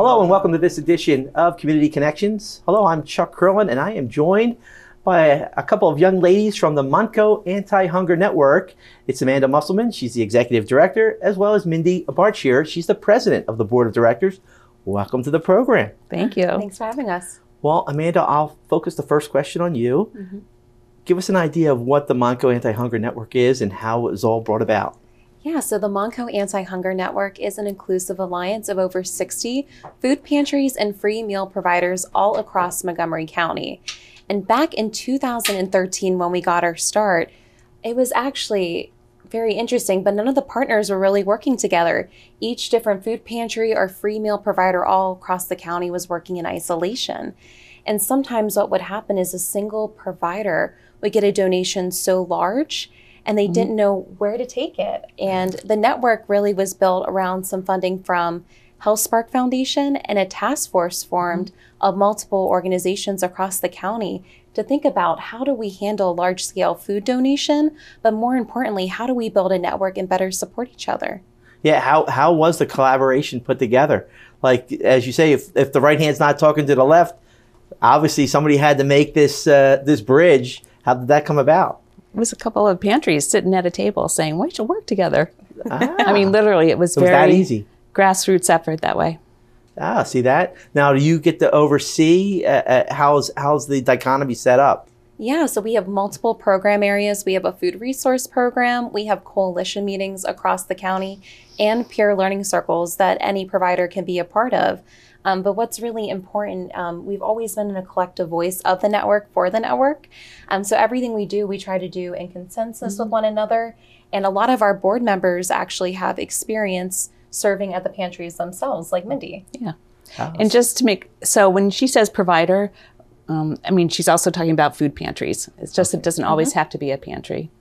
Hello and welcome to this edition of Community Connections. Hello, I'm Chuck Curlin and I am joined by a couple of young ladies from the Montco Anti-Hunger Network. It's Amanda Musselman, she's the Executive Director, as well as Mindy Bartshear, she's the President of the Board of Directors. Welcome to the program. Thank you. Thanks for having us. Well, Amanda, I'll focus the first question on you. Give us an idea of what the Montco Anti-Hunger Network is and how it was all brought about. Yeah, so the Montco Anti-Hunger Network is an inclusive alliance of over 60 food pantries and free meal providers all across Montgomery County. And back in 2013, when we got our start, it was actually very interesting, but none of the partners were really working together. Each different food pantry or free meal provider all across the county was working in isolation. And sometimes what would happen is a single provider would get a donation so large and they didn't know where to take it. And the network really was built around some funding from HealthSpark Foundation and a task force formed of multiple organizations across the county to think about how do we handle large-scale food donation, but more importantly, how do we build a network and better support each other? Yeah, how was the collaboration put together? Like, as you say, if the right hand's not talking to the left, obviously somebody had to make this this bridge. How did that come about? It was a couple of pantries sitting at a table saying, we should work together. I mean, literally, it was very that easy. Grassroots effort that way. Ah, see that? Now, do you get to oversee how's the dichotomy set up? Yeah, so we have multiple program areas. We have a food resource program. We have coalition meetings across the county and peer learning circles that any provider can be a part of. But what's really important, we've always been in a collective voice of the network for the network. So everything we do, we try to do in consensus with one another. And a lot of our board members actually have experience serving at the pantries themselves, like Mindy. Yeah. And just to make, so when she says provider, I mean, she's also talking about food pantries. It's just, it doesn't always have to be a pantry.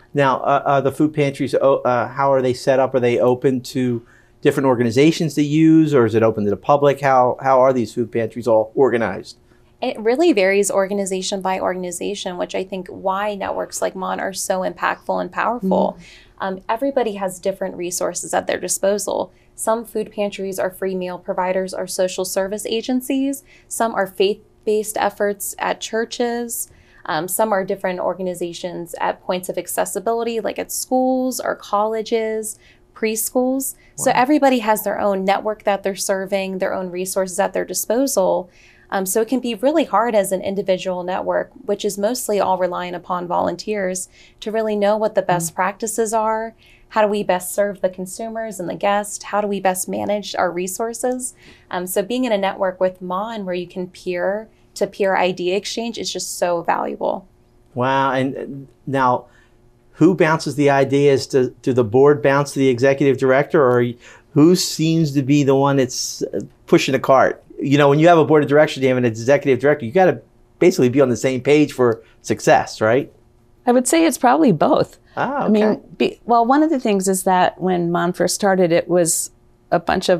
Now, the food pantries, how are they set up? Are they open to different organizations to use, or is it open to the public? How are these food pantries all organized? It really varies organization by organization, which I think why networks like MON are so impactful and powerful. Everybody has different resources at their disposal. Some food pantries are free meal providers or social service agencies. Some are faith-based efforts at churches. Some are different organizations at points of accessibility, like at schools or colleges, preschools. So everybody has their own network that they're serving, their own resources at their disposal. So it can be really hard as an individual network, which is mostly all relying upon volunteers, to really know what the best practices are. How do we best serve the consumers and the guests? How do we best manage our resources? So being in a network with MON where you can peer-to-peer idea exchange is just so valuable. Wow, and now, who bounces the ideas? Do the board bounce to the executive director, or who seems to be the one that's pushing the cart? You know, when you have a board of directors, you have an executive director, you got to basically be on the same page for success, right? I would say it's probably both. Ah, okay. I mean, well, one of the things is that when MON first started, it was a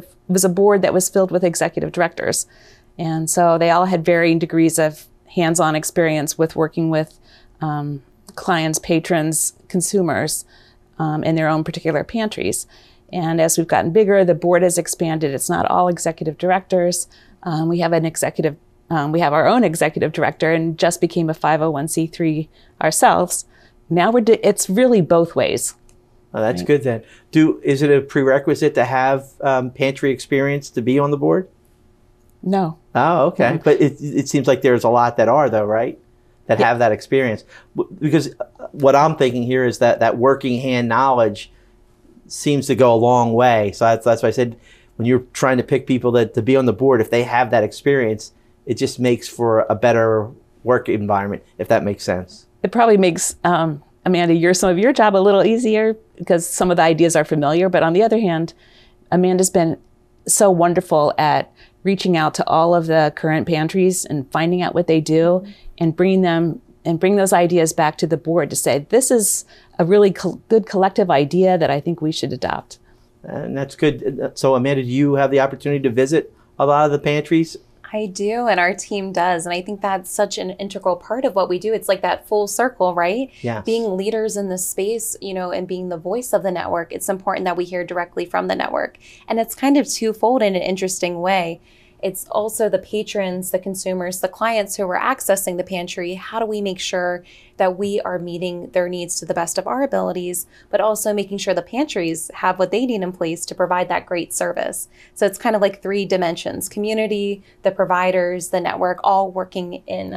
board that was filled with executive directors. And so they all had varying degrees of hands-on experience with working with clients, patrons, consumers in their own particular pantries. And as we've gotten bigger, the board has expanded. It's not all executive directors. We have our own executive director and just became a 501c3 ourselves. Now it's really both ways. Oh, that's good then. Is it a prerequisite to have pantry experience to be on the board? No. Oh, okay. But it seems like there's a lot that are, though, right? That have that experience. Because what I'm thinking here is that working hand knowledge seems to go a long way. So that's why I said, when you're trying to pick people to be on the board, if they have that experience, it just makes for a better work environment, if that makes sense. It probably makes, Amanda, some of your job a little easier because some of the ideas are familiar. But on the other hand, Amanda's been so wonderful at reaching out to all of the current pantries and finding out what they do and bring those ideas back to the board to say, this is a really good collective idea that I think we should adopt. And that's good. So Amanda, do you have the opportunity to visit a lot of the pantries? I do, and our team does. And I think that's such an integral part of what we do. It's like that full circle, right? Yes. Being leaders in this space, and being the voice of the network, it's important that we hear directly from the network. And it's kind of twofold in an interesting way. It's also the patrons, the consumers, the clients who are accessing the pantry. How do we make sure that we are meeting their needs to the best of our abilities, but also making sure the pantries have what they need in place to provide that great service? So it's kind of like 3 dimensions: community, the providers, the network, all working in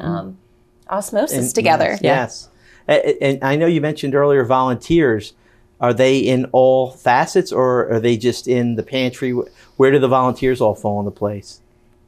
osmosis together. Yes. And I know you mentioned earlier volunteers. Are they in all facets, or are they just in the pantry? Where do the volunteers all fall into place?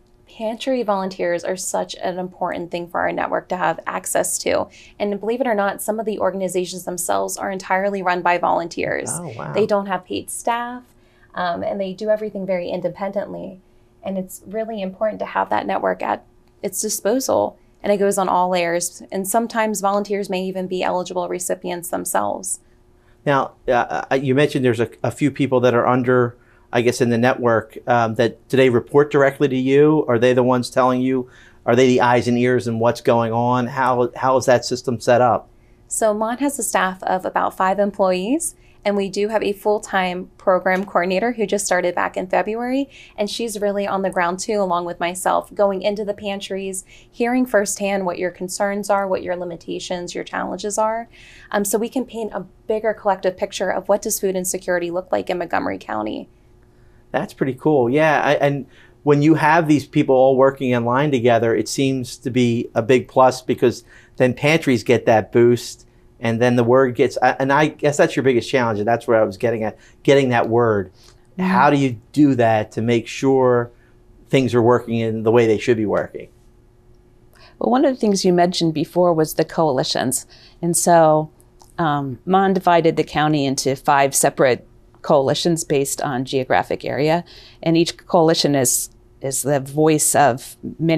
Pantry volunteers are such an important thing for our network to have access to. And believe it or not, some of the organizations themselves are entirely run by volunteers. Oh, wow. They don't have paid staff, and they do everything very independently. And it's really important to have that network at its disposal. And it goes on all layers. And sometimes volunteers may even be eligible recipients themselves. Now, you mentioned there's a few people that are under, I guess, in the network, that do they report directly to you? Are they the ones telling you? Are they the eyes and ears in what's going on? How is that system set up? So MON has a staff of about 5 employees, and we do have a full-time program coordinator who just started back in February, and she's really on the ground too, along with myself, going into the pantries, hearing firsthand what your concerns are, what your limitations, your challenges are, so we can paint a bigger collective picture of what does food insecurity look like in Montgomery County. That's pretty cool. Yeah, and when you have these people all working in line together, it seems to be a big plus, because then pantries get that boost, and then the word gets, and I guess that's your biggest challenge, and that's where I was getting at, getting that word. Mm-hmm. How do you do that to make sure things are working in the way they should be working? Well, one of the things you mentioned before was the coalitions. And so MON divided the county into 5 separate coalitions based on geographic area, and each coalition is the voice of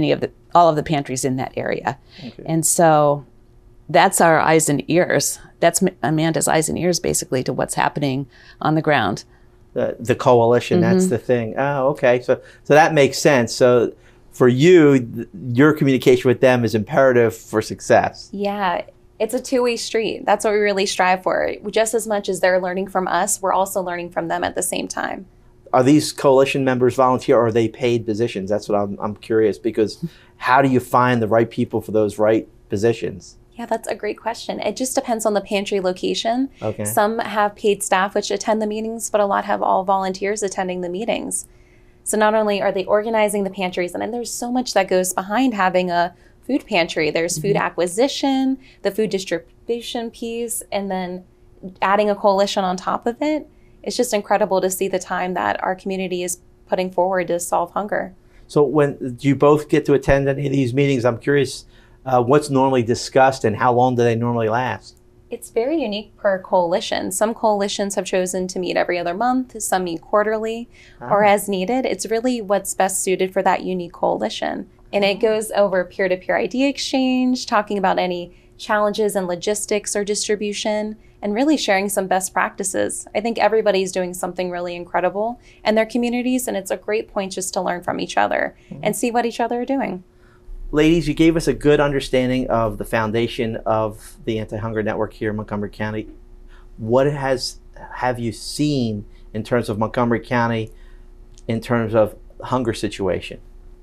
all of the pantries in that area. Okay. And so that's our eyes and ears. That's Amanda's eyes and ears, basically, to what's happening on the ground. The coalition, mm-hmm. That's the thing. Oh, okay. So that makes sense. So for you, your communication with them is imperative for success. Yeah. It's a 2-way street. That's what we really strive for. Just as much as they're learning from us, we're also learning from them at the same time. Are these coalition members volunteer, or are they paid positions? That's what I'm curious, because how do you find the right people for those right positions? Yeah, that's a great question. It just depends on the pantry location. Okay. Some have paid staff which attend the meetings, but a lot have all volunteers attending the meetings. So not only are they organizing the pantries, and there's so much that goes behind having a food pantry. There's food acquisition, the food distribution piece, and then adding a coalition on top of it. It's just incredible to see the time that our community is putting forward to solve hunger. So when do you both get to attend any of these meetings? I'm curious what's normally discussed and how long do they normally last? It's very unique per coalition. Some coalitions have chosen to meet every other month, some meet quarterly, or as needed. It's really what's best suited for that unique coalition. And it goes over peer-to-peer idea exchange, talking about any challenges in logistics or distribution, and really sharing some best practices. I think everybody's doing something really incredible in their communities, and it's a great point just to learn from each other and see what each other are doing. Ladies, you gave us a good understanding of the foundation of the Anti-Hunger Network here in Montgomery County. What have you seen in terms of Montgomery County, in terms of hunger situation?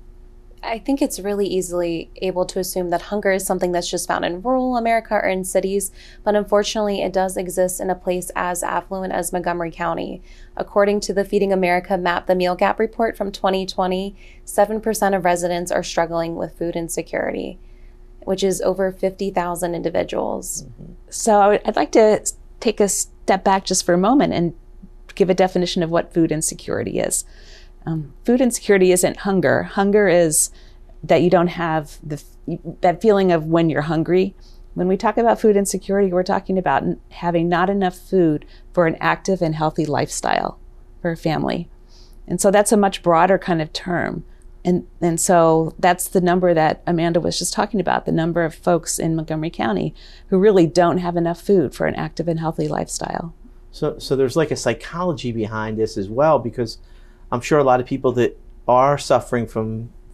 I think it's really easily able to assume that hunger is something that's just found in rural America or in cities, but unfortunately it does exist in a place as affluent as Montgomery County. According to the Feeding America Map the Meal Gap report from 2020, 7% of residents are struggling with food insecurity, which is over 50,000 individuals. Mm-hmm. So I'd like to take a step back just for a moment and give a definition of what food insecurity is. Food insecurity isn't hunger. Hunger is that you don't have that feeling of when you're hungry. When we talk about food insecurity, we're talking about having not enough food for an active and healthy lifestyle for a family. And so that's a much broader kind of term. And so that's the number that Amanda was just talking about, the number of folks in Montgomery County who really don't have enough food for an active and healthy lifestyle. So there's like a psychology behind this as well, because I'm sure a lot of people that are suffering from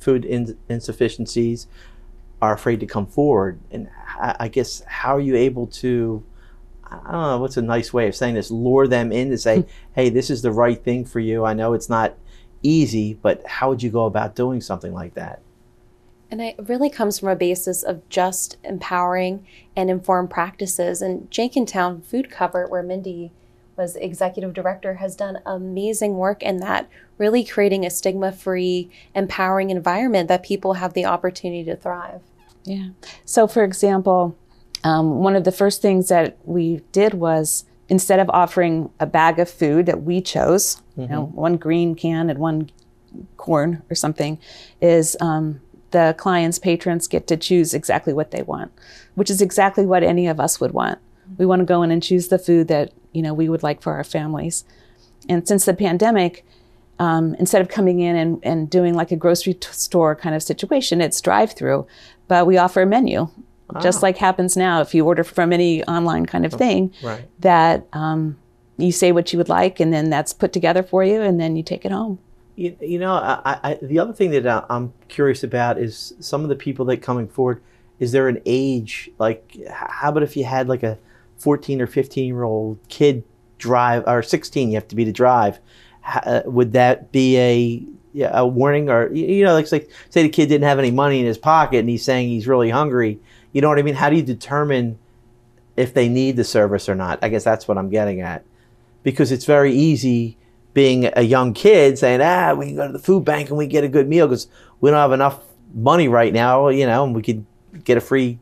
food insufficiencies are afraid to come forward. And I guess, how are you able to, I don't know, what's a nice way of saying this, lure them in to say, hey, this is the right thing for you. I know it's not easy, but how would you go about doing something like that? And it really comes from a basis of just empowering and informed practices. And Jenkintown Food Cupboard, where Mindy was executive director, has done amazing work in that, really creating a stigma-free, empowering environment that people have the opportunity to thrive. Yeah. So, for example, one of the first things that we did was, instead of offering a bag of food that we chose, you know, one green can and one corn or something, is the clients, patrons get to choose exactly what they want, which is exactly what any of us would want. We want to go in and choose the food that, you know, we would like for our families. And since the pandemic, instead of coming in and doing like a grocery store kind of situation, it's drive-through, but we offer a menu, just like happens now if you order from any online kind of thing, Right. that you say what you would like, and then that's put together for you, and then you take it home. You know, the other thing that I'm curious about is some of the people that coming forward. Is there an age, like, how about if you had like a 14 or 15-year-old kid drive, or 16 you have to be to drive? Would that be a warning? Or, you know, like say the kid didn't have any money in his pocket and he's saying he's really hungry. You know what I mean? How do you determine if they need the service or not? I guess that's what I'm getting at. Because it's very easy being a young kid saying, we can go to the food bank and we get a good meal because we don't have enough money right now, you know, and we could get a free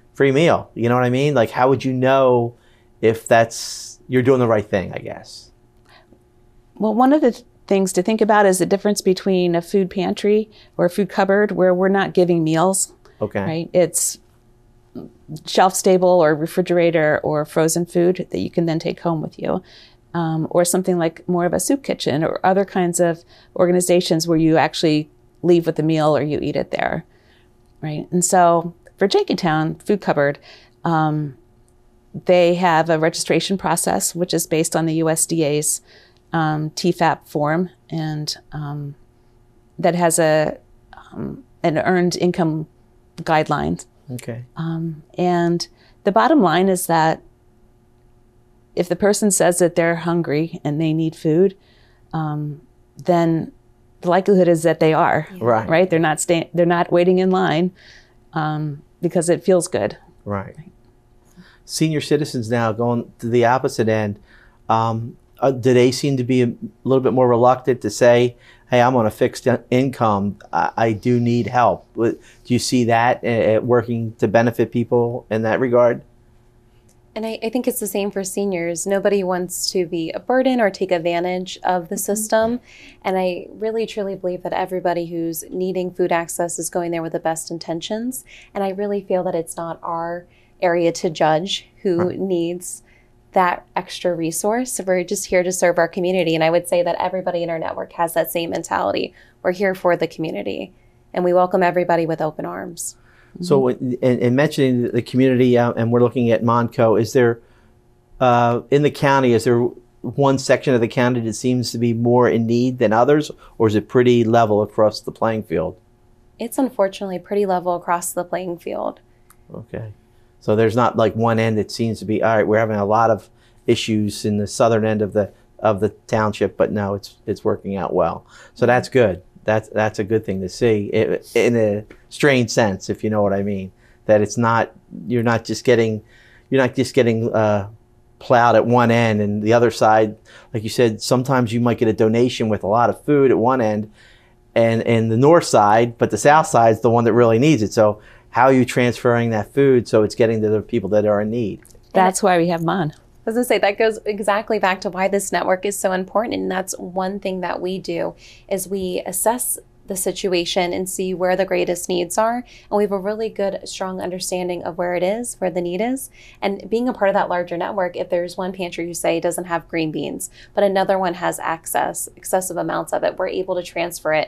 meal. You know what I mean? Like, how would you know if you're doing the right thing, I guess? Well, one of the things to think about is the difference between a food pantry or a food cupboard, where we're not giving meals. Okay. Right? It's shelf stable or refrigerator or frozen food that you can then take home with you. Or something like more of a soup kitchen or other kinds of organizations where you actually leave with the meal or you eat it there, right? And so for Jenkintown Food Cupboard, they have a registration process which is based on the USDA's TFAP form, and that has an earned income guideline. Okay. And the bottom line is that if the person says that they're hungry and they need food, then the likelihood is that they are. Right. Right? They're not waiting in line because it feels good. Right. Senior citizens now going to the opposite end. Do they seem to be a little bit more reluctant to say, hey, I'm on a fixed income, I do need help? Do you see that working to benefit people in that regard? And I think it's the same for seniors. Nobody wants to be a burden or take advantage of the system. And I really, truly believe that everybody who's needing food access is going there with the best intentions. And I really feel that it's not our area to judge who needs that extra resource. We're just here to serve our community. And I would say that everybody in our network has that same mentality. We're here for the community, and we welcome everybody with open arms. So in mentioning the community, and we're looking at Monco, is there, in the county, is there one section of the county that seems to be more in need than others, or is it pretty level across the playing field? It's unfortunately pretty level across the playing field. Okay. So there's not like one end that seems to be, all right, we're having a lot of issues in the southern end of the township, but no, it's working out well. So that's good. That's a good thing to see, in a strange sense, if you know what I mean. That it's not, you're not just getting plowed at one end, and the other side, like you said, sometimes you might get a donation with a lot of food at one end, and the north side, but the south side is the one that really needs it. So how are you transferring that food so it's getting to the people that are in need? That's why we have MON. I was going to say, that goes exactly back to why this network is so important. And that's one thing that we do, is we assess the situation and see where the greatest needs are. And we have a really good, strong understanding of where it is, where the need is. And being a part of that larger network, if there's one pantry who say doesn't have green beans, but another one has excessive amounts of it, we're able to transfer it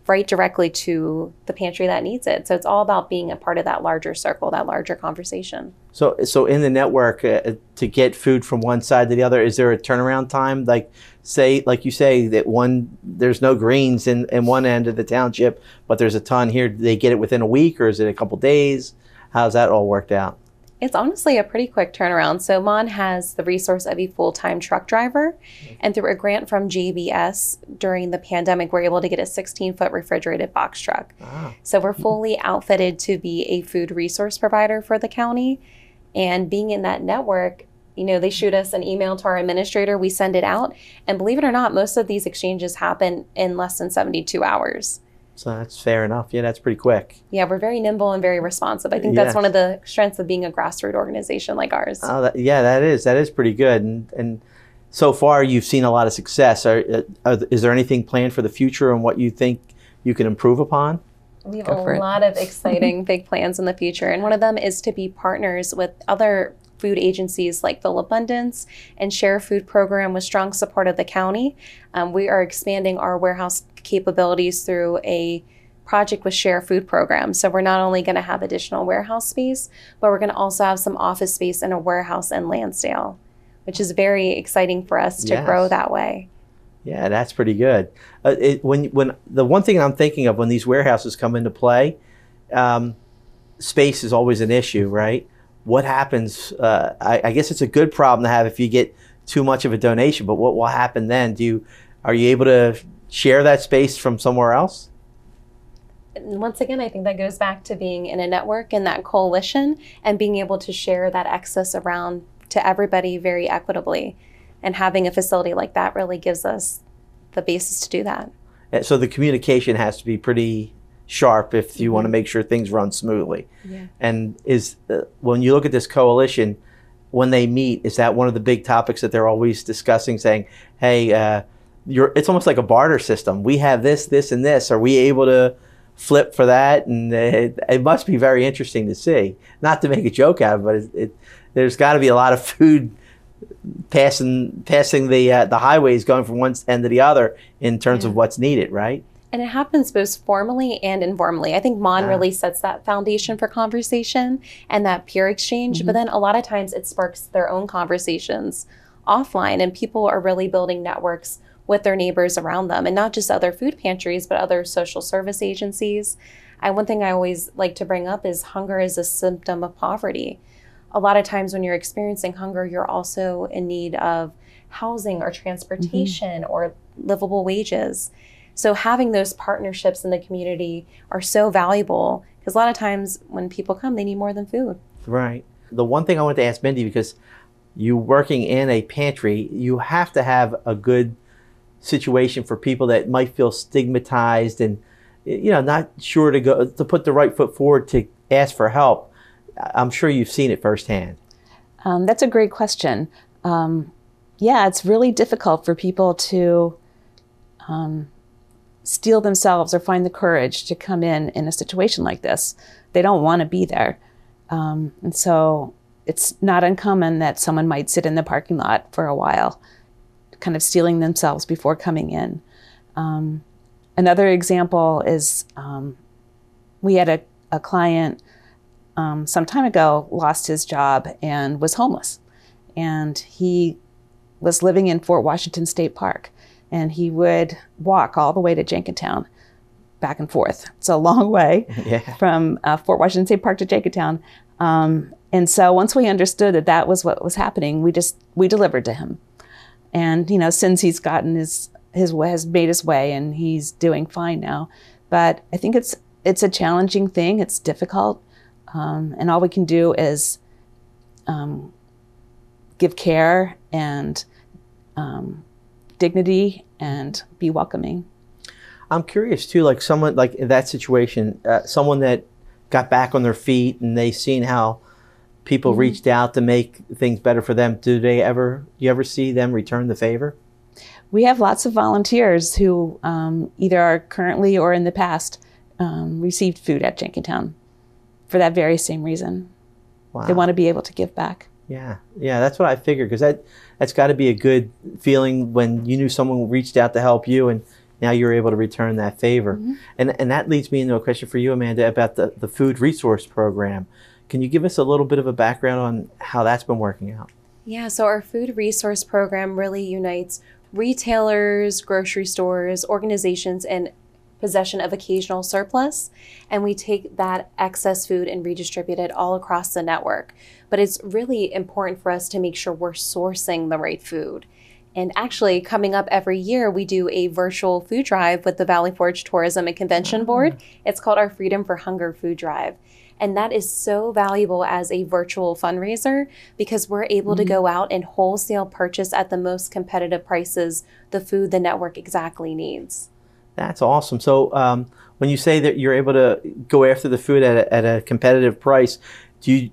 right directly to the pantry that needs it. So it's all about being a part of that larger circle, that larger conversation. So in the network, to get food from one side to the other, is there a turnaround time? Like you say that there's no greens in one end of the township, but there's a ton here. Do they get it within a week, or is it a couple days? How's that all worked out? It's honestly a pretty quick turnaround. So Mon has the resource of a full-time truck driver. And through a grant from JBS during the pandemic, we're able to get a 16-foot refrigerated box truck. Wow. So we're fully outfitted to be a food resource provider for the county. And being in that network, they shoot us an email to our administrator, we send it out. And believe it or not, most of these exchanges happen in less than 72 hours. So that's fair enough. Yeah, that's pretty quick. Yeah, we're very nimble and very responsive. I think that's Yes. one of the strengths of being a grassroots organization like ours. Oh, that is pretty good. And so far, you've seen a lot of success. Is there anything planned for the future and what you think you can improve upon? We have Go for a it. lot of exciting big plans in the future. And one of them is to be partners with other food agencies like Phil Abundance and Share Food Program with strong support of the county. We are expanding our warehouse capabilities through a project with Share Food Program. So we're not only going to have additional warehouse space, but we're going to also have some office space and a warehouse in Lansdale, which is very exciting for us to Yes. grow that way. Yeah, that's pretty good. When the one thing I'm thinking of when these warehouses come into play, space is always an issue, right? What happens? I guess it's a good problem to have if you get too much of a donation. But what will happen then? Are you able to share that space from somewhere else? And once again, I think that goes back to being in a network and that coalition and being able to share that excess around to everybody very equitably. And having a facility like that really gives us the basis to do that. So the communication has to be pretty sharp if you want to make sure things run smoothly. Yeah. And when you look at this coalition, when they meet, is that one of the big topics that they're always discussing, saying, hey, it's almost like a barter system. We have this, this, and this. Are we able to flip for that? And it must be very interesting to see. Not to make a joke out of it, but there's got to be a lot of food passing the highways going from one end to the other in terms of what's needed, right? And it happens both formally and informally. I think Mon really sets that foundation for conversation and that peer exchange. But then a lot of times it sparks their own conversations offline, and people are really building networks with their neighbors around them, and not just other food pantries, but other social service agencies. One thing I always like to bring up is hunger is a symptom of poverty. A lot of times when you're experiencing hunger, you're also in need of housing or transportation or livable wages. So having those partnerships in the community are so valuable, because a lot of times when people come, they need more than food. Right. The one thing I wanted to ask Mindy, because you working in a pantry, you have to have a good situation for people that might feel stigmatized and not sure to put the right foot forward to ask for help. I'm sure you've seen it firsthand. That's a great question. It's really difficult for people to steel themselves or find the courage to come in a situation like this. They don't want to be there. And so it's not uncommon that someone might sit in the parking lot for a while, kind of steeling themselves before coming in. Another example is we had a client some time ago lost his job and was homeless. And he was living in Fort Washington State Park. And he would walk all the way to Jenkintown, back and forth. It's a long way from Fort Washington State Park to Jenkintown. And so once we understood that was what was happening, we delivered to him. And since he's gotten has made his way and he's doing fine now. But I think it's a challenging thing. It's difficult. And all we can do is give care and dignity and be welcoming. I'm curious too, like someone like in that situation, someone that got back on their feet and they seen how people reached out to make things better for them. Do you ever see them return the favor? We have lots of volunteers who either are currently or in the past received food at Jenkintown for that very same reason. Wow. They want to be able to give back. Yeah, that's what I figured, because that's got to be a good feeling when you knew someone reached out to help you and now you're able to return that favor. And that leads me into a question for you, Amanda, about the food resource program. Can you give us a little bit of a background on how that's been working out? Yeah, so our food resource program really unites retailers, grocery stores, organizations in possession of occasional surplus, and we take that excess food and redistribute it all across the network. But it's really important for us to make sure we're sourcing the right food. And actually, coming up every year, we do a virtual food drive with the Valley Forge Tourism and Convention Board. It's called our Freedom for Hunger Food Drive. And that is so valuable as a virtual fundraiser because we're able to go out and wholesale purchase at the most competitive prices the food the network exactly needs. That's awesome. So when you say that you're able to go after the food at a competitive price, do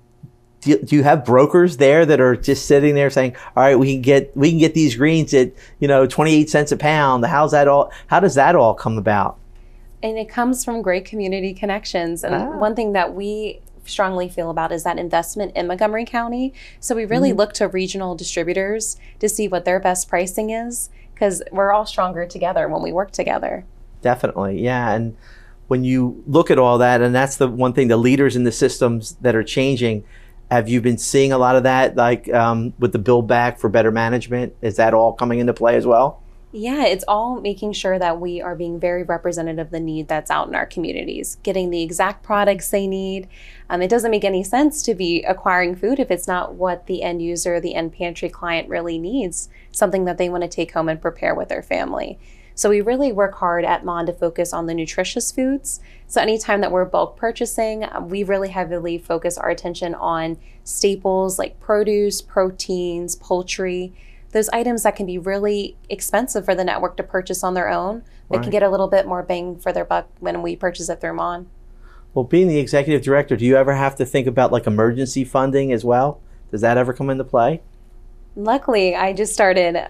you have brokers there that are just sitting there saying, all right, we can get these greens at 28 cents a pound? How does that all come about? And it comes from great community connections. And one thing that we strongly feel about is that investment in Montgomery County. So we really look to regional distributors to see what their best pricing is, because we're all stronger together when we work together. Definitely, yeah. And when you look at all that, and that's the one thing, the leaders in the systems that are changing, have you been seeing a lot of that, like with the Build Back for Better Management? Is that all coming into play as well? Yeah, it's all making sure that we are being very representative of the need that's out in our communities, getting the exact products they need. It doesn't make any sense to be acquiring food if it's not what the end user, the end pantry client really needs, something that they want to take home and prepare with their family. So we really work hard at MON to focus on the nutritious foods. So anytime that we're bulk purchasing, we really heavily focus our attention on staples like produce, proteins, poultry, those items that can be really expensive for the network to purchase on their own, but can get a little bit more bang for their buck when we purchase it through MON. Well, being the executive director, do you ever have to think about like emergency funding as well? Does that ever come into play? Luckily, I just started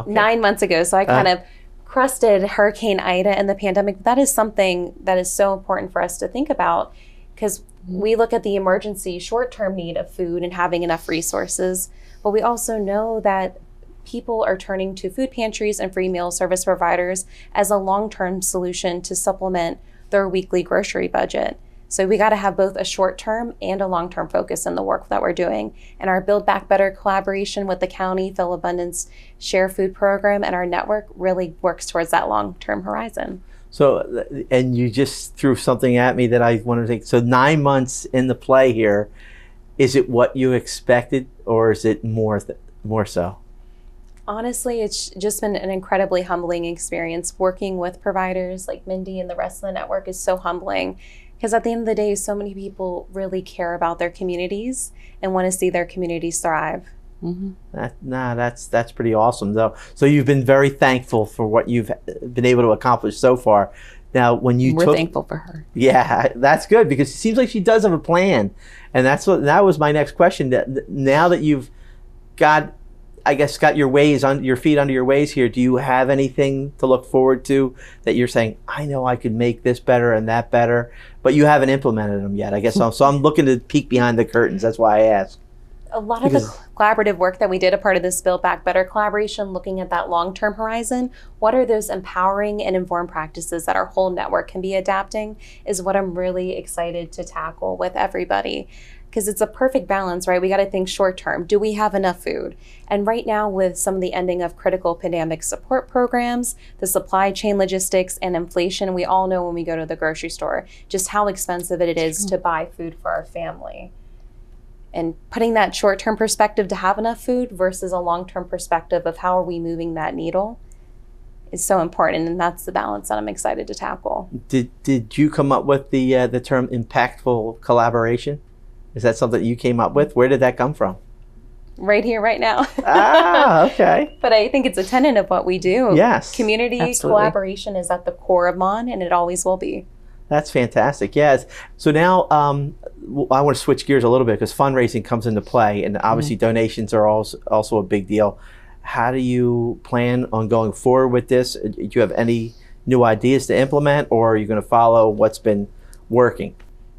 9 months ago, so I kind of crusted Hurricane Ida and the pandemic. That is something that is so important for us to think about, because we look at the emergency short-term need of food and having enough resources, but we also know that people are turning to food pantries and free meal service providers as a long-term solution to supplement their weekly grocery budget. So we got to have both a short-term and a long-term focus in the work that we're doing. And our Build Back Better collaboration with the county, Phil Abundance Share Food Program, and our network really works towards that long-term horizon. So, and you just threw something at me that I want to take. So 9 months in the play here, is it what you expected, or is it more so? Honestly, it's just been an incredibly humbling experience. Working with providers like Mindy and the rest of the network is so humbling, because at the end of the day, so many people really care about their communities and want to see their communities thrive. That's pretty awesome, though. So you've been very thankful for what you've been able to accomplish so far. Now, when we're thankful for her. Yeah, that's good, because it seems like she does have a plan, and that was my next question. Now that you've got your feet under your ways here, do you have anything to look forward to that you're saying, I know I could make this better and that better, but you haven't implemented them yet, I guess? So I'm looking to peek behind the curtains. That's why I asked. A lot of the collaborative work that we did, a part of this Build Back Better collaboration, looking at that long-term horizon, what are those empowering and informed practices that our whole network can be adapting, is what I'm really excited to tackle with everybody. Because it's a perfect balance, right? We got to think short term. Do we have enough food? And right now, with some of the ending of critical pandemic support programs, the supply chain logistics, and inflation, we all know when we go to the grocery store just how expensive it is to buy food for our family. And putting that short term perspective to have enough food versus a long term perspective of how are we moving that needle is so important, and that's the balance that I'm excited to tackle. Did you come up with the term impactful collaboration? Is that something you came up with? Where did that come from? Right here, right now. Okay. But I think it's a tenet of what we do. Yes. Community collaboration is at the core of MON, and it always will be. That's fantastic. Yes. So now I want to switch gears a little bit, because fundraising comes into play, and obviously donations are also a big deal. How do you plan on going forward with this? Do you have any new ideas to implement, or are you going to follow what's been working?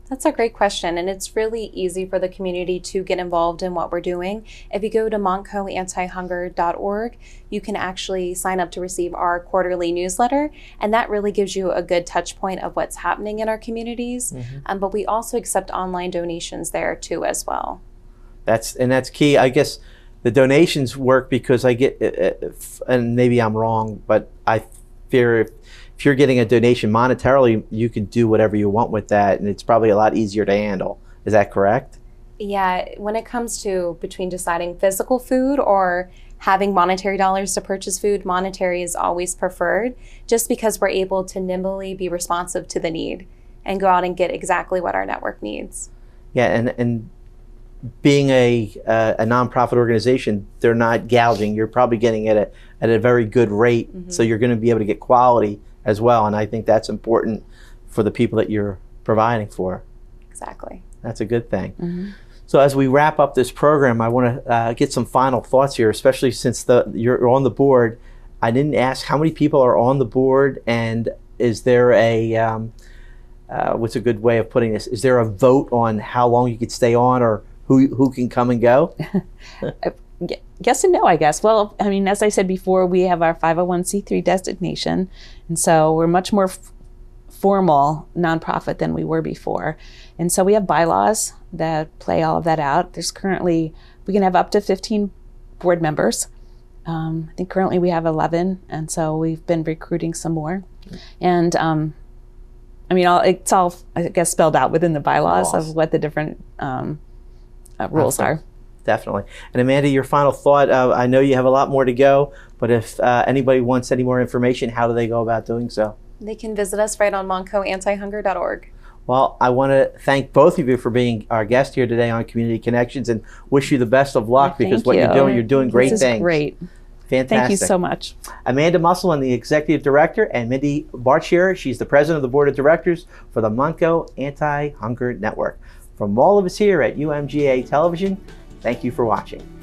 That's a great question, and it's really easy for the community to get involved in what we're doing. If you go to montcoantihunger.org, you can actually sign up to receive our quarterly newsletter, and that really gives you a good touch point of what's happening in our communities. But we also accept online donations there too as well. That's key. I guess the donations work because I get, and maybe I'm wrong, but I fear if you're getting a donation monetarily, you can do whatever you want with that, and it's probably a lot easier to handle. Is that correct? Yeah, when it comes to between deciding physical food or having monetary dollars to purchase food, monetary is always preferred, just because we're able to nimbly be responsive to the need and go out and get exactly what our network needs. Yeah, and being a nonprofit organization, they're not gouging. You're probably getting it at a very good rate, so you're going to be able to get quality as well, and I think that's important for the people that you're providing for. Exactly. That's a good thing. So as we wrap up this program, I want to get some final thoughts here, especially since you're on the board. I didn't ask how many people are on the board, and is there a, what's a good way of putting this? Is there a vote on how long you could stay on, or who can come and go? Yes and no, I guess. Well, I mean, as I said before, we have our 501c3 designation, and so we're much more formal nonprofit than we were before. And so we have bylaws that play all of that out. There's currently, we can have up to 15 board members. I think currently we have 11, and so we've been recruiting some more. And I mean, it's all, I guess, spelled out within the bylaws of what the different rules are. Definitely. And Amanda, your final thought, I know you have a lot more to go, but if anybody wants any more information, how do they go about doing so? They can visit us right on montcoantihunger.org. Well, I want to thank both of you for being our guest here today on Community Connections, and wish you the best of luck, because what you're doing great things. This is great. Fantastic. Thank you so much. Amanda Musselman, the Executive Director, and Mindy Bartshear, she's the President of the Board of Directors for the Montco Anti-Hunger Network. From all of us here at UMGA Television, thank you for watching.